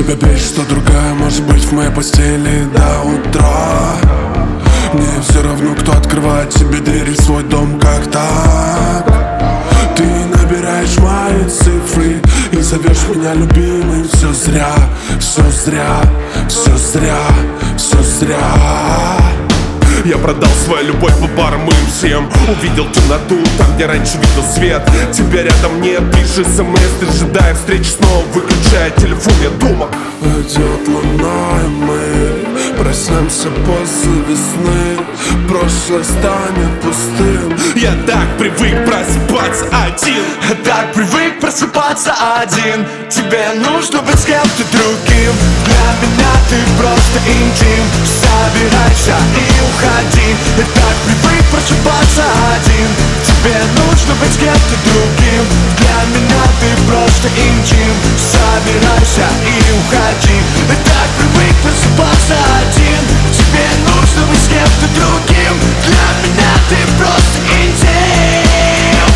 Тебя бесит, что другая может быть в моей постели до утра. Мне все равно, кто открывает тебе двери в свой дом, как так. Ты набираешь мои цифры и зовешь меня любимым. Все зря, все зря, все зря, все зря. Я продал свою любовь по барам и всем. Увидел темноту там, где раньше видел свет. Тебя рядом нет, пиши смс, ты ожидая встречи снова, выключая телефон, я дома. Идет луна, и мы проснемся после весны. Прошлое станет пустым. Я так привык просыпаться один. Так привык просыпаться один. Тебе нужно быть с кем-то другим. Для меня ты просто интим. Собирайся и уходи. Так привык просыпаться один. Тебе нужно быть с кем-то другим. Для меня ты просто интим. Собирайся и уходи. Так привык просыпаться один. Тебе нужно быть с кем-то другим. Для меня ты просто интим.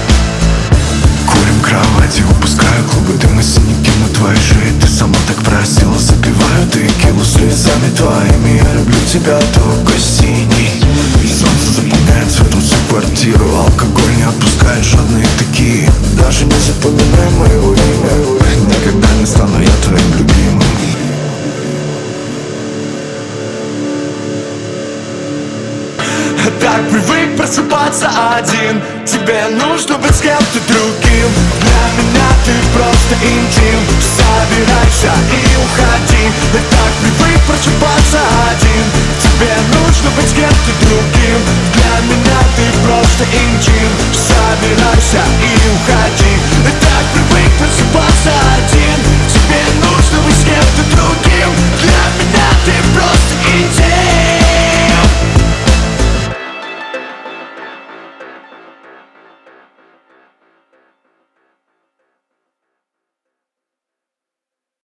Курим кровати, выпускаю клубы дыма, синяки на твоей шее. Ты сама так просила, запиваю текилу слезами твоими. Я люблю тебя только синий. Солнце заполняет цветом всю квартиру. Алкоголь не отпускает, жадные такие. Даже не запоминай моего имя. Никогда не стану я твоим любимым. Так привык просыпаться один. Тебе нужно быть с кем-то другим. Для меня ты просто интим. Собирайся и уходи. Так привык просыпаться один. Тебе нужно быть с кем-то другим. Для меня ты просто интим. Собирайся и уходи.